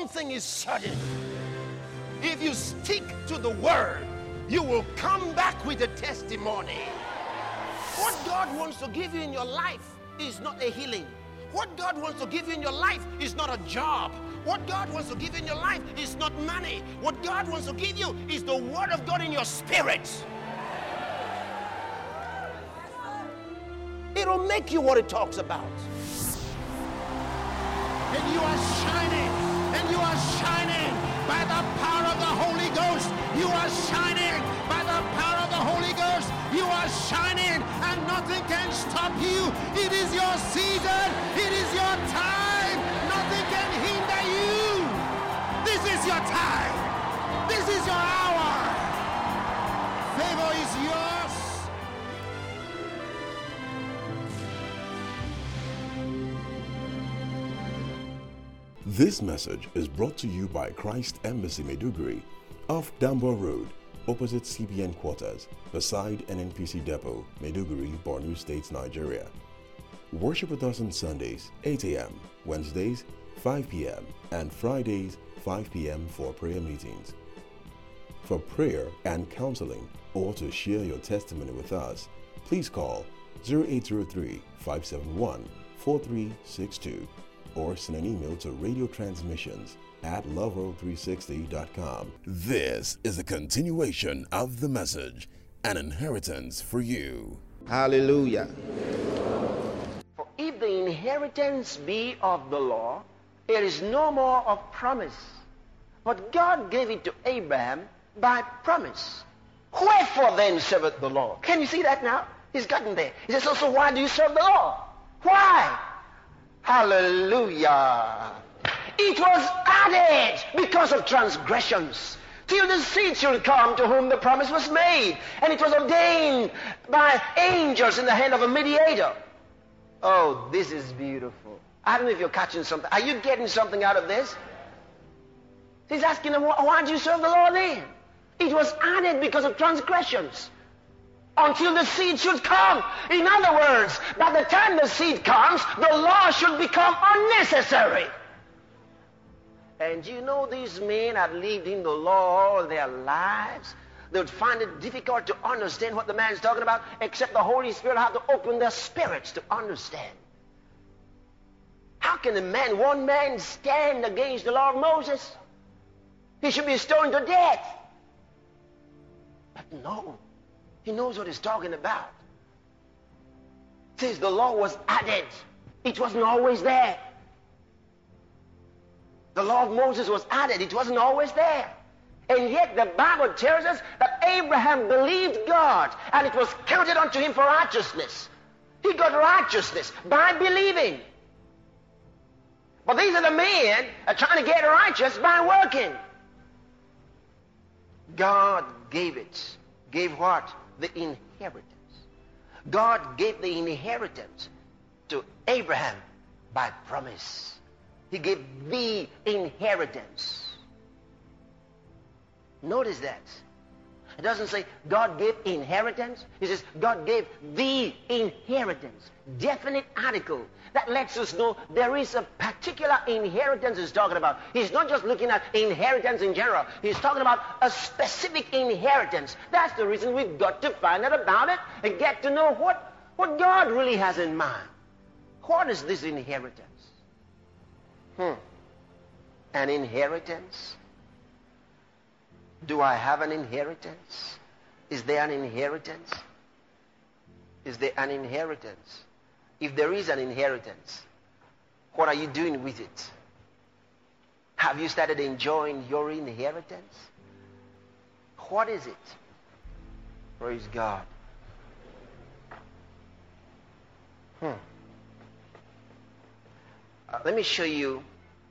thing is certain. If you stick to the word, you will come back with a testimony. What God wants to give you in your life is not a healing. What God wants to give you in your life is not a job. What God wants to give you in your life is not money. What God wants to give you is the word of God in your spirit. It'll make you what it talks about. And you are shining. And you are shining by the power of the Holy Ghost. You are shining by the power of the Holy Ghost. You are shining and nothing can stop you. It is your season. It is your time. Nothing can hinder you. This is your time. This is your hour. Favor is yours. This message is brought to you by Christ Embassy Maiduguri, off Dambo Road, opposite CBN quarters, beside NNPC Depot, Maiduguri, Borno State, Nigeria. Worship with us on Sundays, 8 a.m., Wednesdays, 5 p.m., and Fridays, 5 p.m. for prayer meetings. For prayer and counseling, or to share your testimony with us, please call 0803-571-4362 or send an email to radiotransmissions@loveworld360.com. This is a continuation of the message, An Inheritance for You. Hallelujah. For if the inheritance be of the law, there is no more of promise. But God gave it to Abraham by promise. Wherefore then serveth the law? Can you see that now? He's gotten there. He says, so why do you serve the law? Why? Hallelujah. It was added because of transgressions, till the seed should come to whom the promise was made. And it was ordained by angels in the hand of a mediator. Oh, this is beautiful. I don't know if you're catching something. Are you getting something out of this? He's asking them, why do you serve the Lord then? It was added because of transgressions, until the seed should come. In other words, by the time the seed comes, the law should become unnecessary. And you know, these men had lived in the law all their lives. They would find it difficult to understand what the man is talking about, except the Holy Spirit had to open their spirits to understand. How can one man stand against the law of Moses? He should be stoned to death. But no. He knows what he's talking about. It says the law was added. It wasn't always there. The law of Moses was added. It wasn't always there. And yet the Bible tells us that Abraham believed God, and it was counted unto him for righteousness. He got righteousness by believing. But these are the men trying to get righteous by working. God gave it. Gave what? The inheritance. God gave the inheritance to Abraham by promise. He gave the inheritance. Notice that. It doesn't say God gave inheritance. It says God gave the inheritance. Definite article. That lets us know there is a particular inheritance he's talking about. He's not just looking at inheritance in general. He's talking about a specific inheritance. That's the reason we've got to find out about it and get to know what God really has in mind. What is this inheritance? An inheritance? Do I have an inheritance? Is there an inheritance? Is there an inheritance? If there is an inheritance, what are you doing with it? Have you started enjoying your inheritance? What is it? Praise God. Let me show you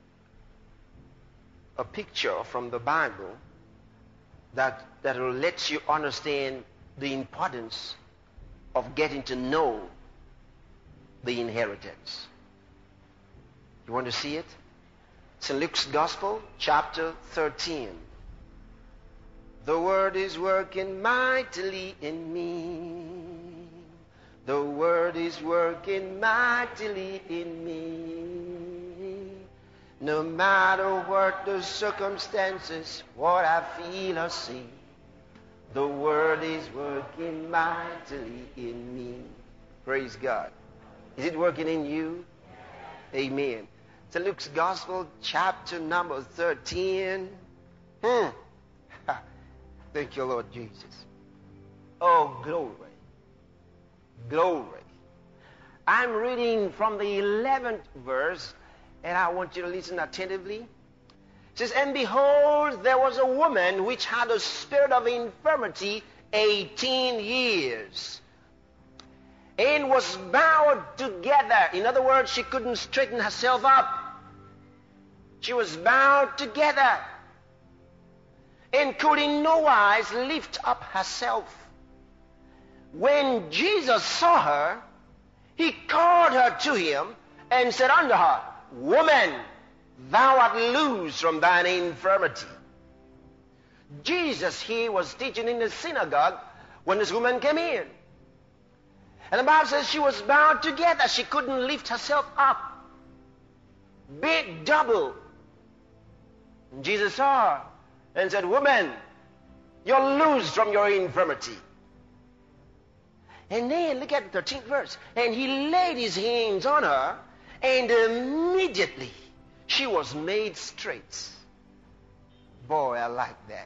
a picture from the Bible that will let you understand the importance of getting to know the inheritance. You want to see it? It's in Luke's Gospel, chapter 13. The Word is working mightily in me. The Word is working mightily in me. No matter what the circumstances, what I feel or see, the word is working mightily in me. Praise God. Is it working in you? Amen. So Luke's Gospel, chapter number 13. Thank you, Lord Jesus. Oh, glory. Glory. I'm reading from the 11th verse, and I want you to listen attentively. It says, and behold, there was a woman which had a spirit of infirmity 18 years, and was bowed together. In other words, she couldn't straighten herself up. She was bowed together, and could in no wise lift up herself. When Jesus saw her, he called her to him and said unto her, Woman, thou art loosed from thine infirmity. Jesus here was teaching in the synagogue when this woman came in. And the Bible says she was bowed together. She couldn't lift herself up. Big double. And Jesus saw her and said, Woman, you're loosed from your infirmity. And then look at the 13th verse. And he laid his hands on her, and immediately she was made straight. Boy, I like that.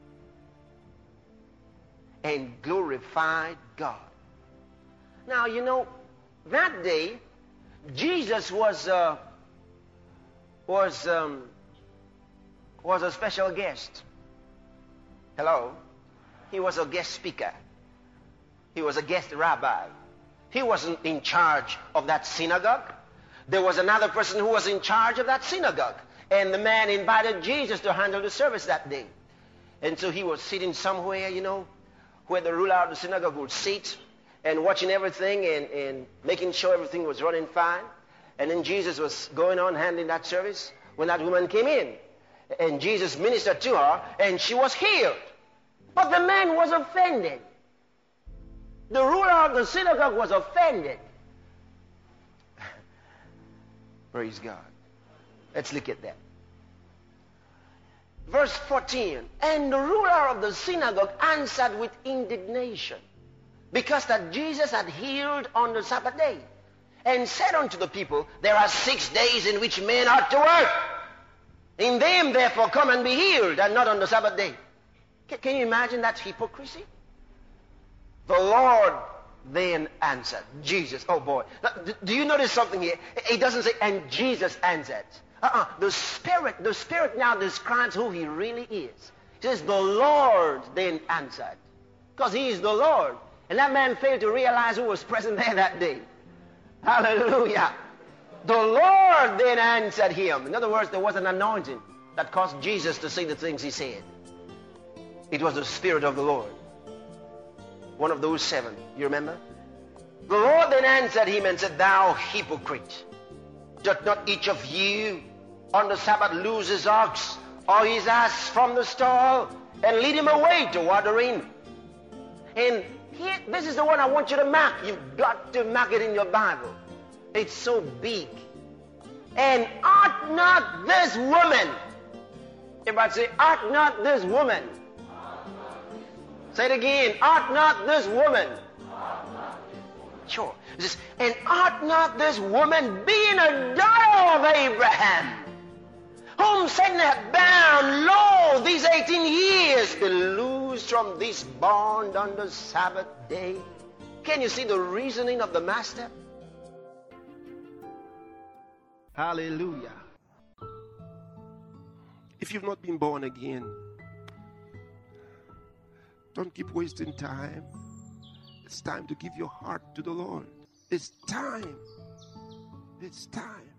And glorified God. Now, you know, that day, Jesus was a special guest. Hello? He was a guest speaker. He was a guest rabbi. He wasn't in charge of that synagogue. There was another person who was in charge of that synagogue. And the man invited Jesus to handle the service that day. And so he was sitting somewhere, you know, where the ruler of the synagogue would sit, and watching everything and making sure everything was running fine. And then Jesus was going on handling that service when that woman came in. And Jesus ministered to her, and she was healed. But the man was offended. The ruler of the synagogue was offended. Praise God. Let's look at that. Verse 14. And the ruler of the synagogue answered with indignation, because that Jesus had healed on the Sabbath day, and said unto the people, There are 6 days in which men ought to work. In them therefore come and be healed, and not on the Sabbath day. Can you imagine that hypocrisy? The Lord then answered. Jesus, oh boy. Now, do you notice something here? It doesn't say, and Jesus answered. The Spirit now describes who he really is. It says, the Lord then answered. Because he is the Lord. And that man failed to realize who was present there that day. Hallelujah. The Lord then answered him. In other words, there was an anointing that caused Jesus to say the things he said. It was the Spirit of the Lord. One of those 7. You remember? The Lord then answered him and said, Thou hypocrite, doth not each of you on the Sabbath loose his ox or his ass from the stall and lead him away to watering? And here, this is the one I want you to mark. You've got to mark it in your Bible. It's so big. And ought not this woman, everybody say, ought not this woman. Say it again. Ought not this woman. Sure. It says, and ought not this woman, being a daughter of Abraham, whom Satan hath bound, lo, these 18 years, be loosed from this bond on the Sabbath day? Can you see the reasoning of the Master? Hallelujah. If you've not been born again, don't keep wasting time. It's time to give your heart to the Lord. It's time. It's time.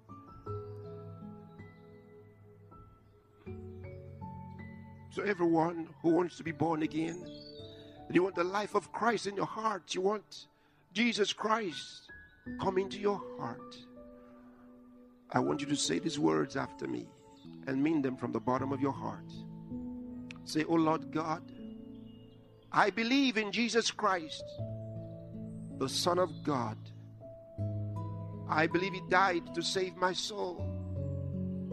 So everyone who wants to be born again, and you want the life of Christ in your heart, you want Jesus Christ come into your heart, I want you to say these words after me and mean them from the bottom of your heart. Say, oh Lord God, I believe in Jesus Christ, the Son of God. I believe He died to save my soul.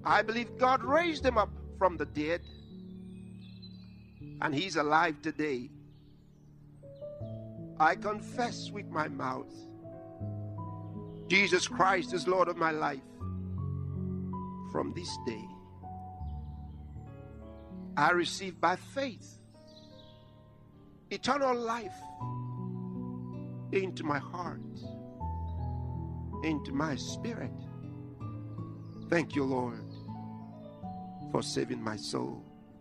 I believe God raised him up from the dead, and he's alive today. I confess with my mouth, Jesus Christ is Lord of my life. From this day, I receive by faith eternal life into my heart, into my spirit. Thank you, Lord, for saving my soul.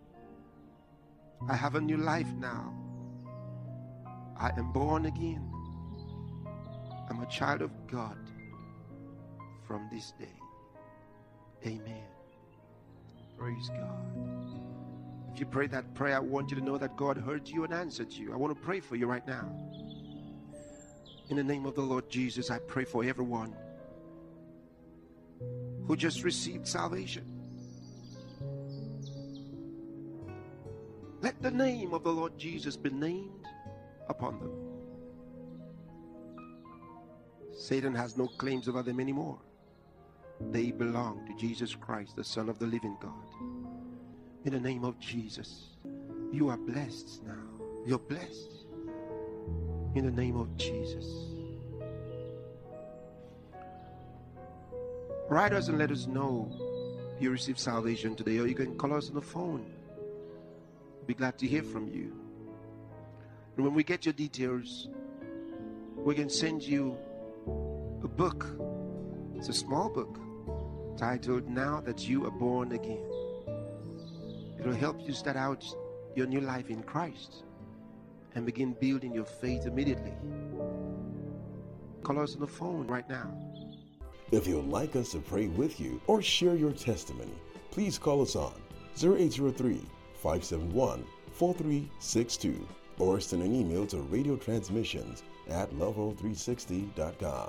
I have a new life now. I am born again. I'm a child of God from this day. Amen. Praise God. If you pray that prayer, I want you to know that God heard you and answered you. I want to pray for you right now. In the name of the Lord Jesus, I pray for everyone who just received salvation. Let the name of the Lord Jesus be named upon them. Satan has no claims over them anymore. They belong to Jesus Christ, the Son of the living God. In the name of Jesus, you are blessed now. You're blessed. In the name of Jesus. Write us and let us know you received salvation today, or you can call us on the phone. We'll be glad to hear from you. And when we get your details, we can send you a book. It's a small book titled Now That You Are Born Again. It'll help you start out your new life in Christ and begin building your faith immediately. Call us on the phone right now. If you'd like us to pray with you or share your testimony, please call us on 0803-571-4362 or send an email to radiotransmissions@level360.com.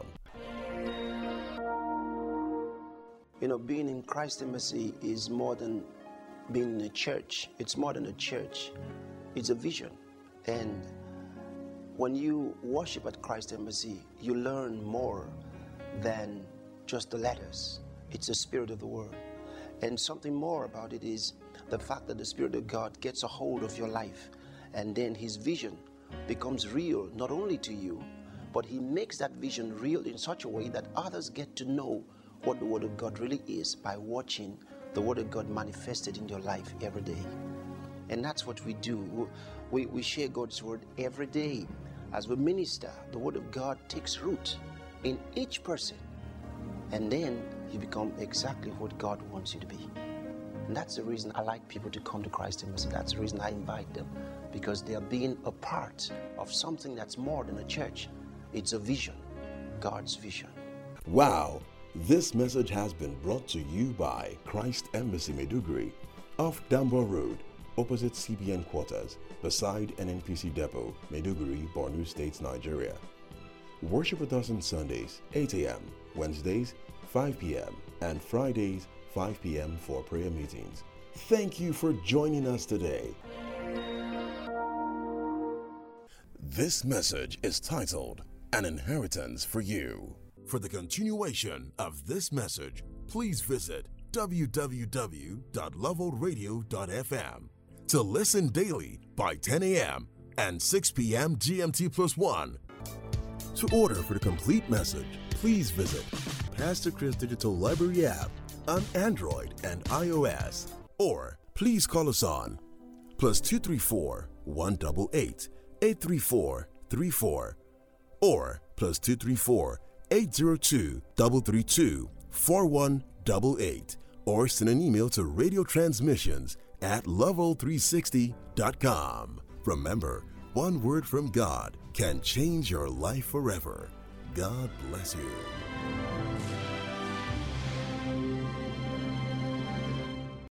You know, being in Christ Embassy is more than being in a church. It's more than a church. It's a vision. And when you worship at Christ Embassy, you learn more than just the letters. It's the Spirit of the Word. And something more about it is the fact that the Spirit of God gets a hold of your life, and then His vision becomes real, not only to you, but He makes that vision real in such a way that others get to know what the Word of God really is by watching the Word of God manifested in your life every day. And that's what we do. We share God's Word every day. As we minister, the Word of God takes root in each person, and then you become exactly what God wants you to be. And that's the reason I like people to come to Christ Embassy. That's the reason I invite them, because they are being a part of something that's more than a church. It's a vision, God's vision. Wow! This message has been brought to you by Christ Embassy Maiduguri, off Dambo Road, opposite CBN quarters, beside NNPC Depot, Maiduguri, Borno State, Nigeria. Worship with us on Sundays, 8 a.m., Wednesdays, 5 p.m., and Fridays, 5 p.m. for prayer meetings. Thank you for joining us today. This message is titled, An Inheritance for You. For the continuation of this message, please visit www.levelradio.fm to listen daily by 10 a.m. and 6 p.m. GMT+1. To order for the complete message, please visit Pastor Chris Digital Library app on Android and iOS, or please call us on +234 188 834 34 or +234 802 332 4188, or send an email to radiotransmissions@level360.com. Remember, one word from God can change your life forever. God bless you.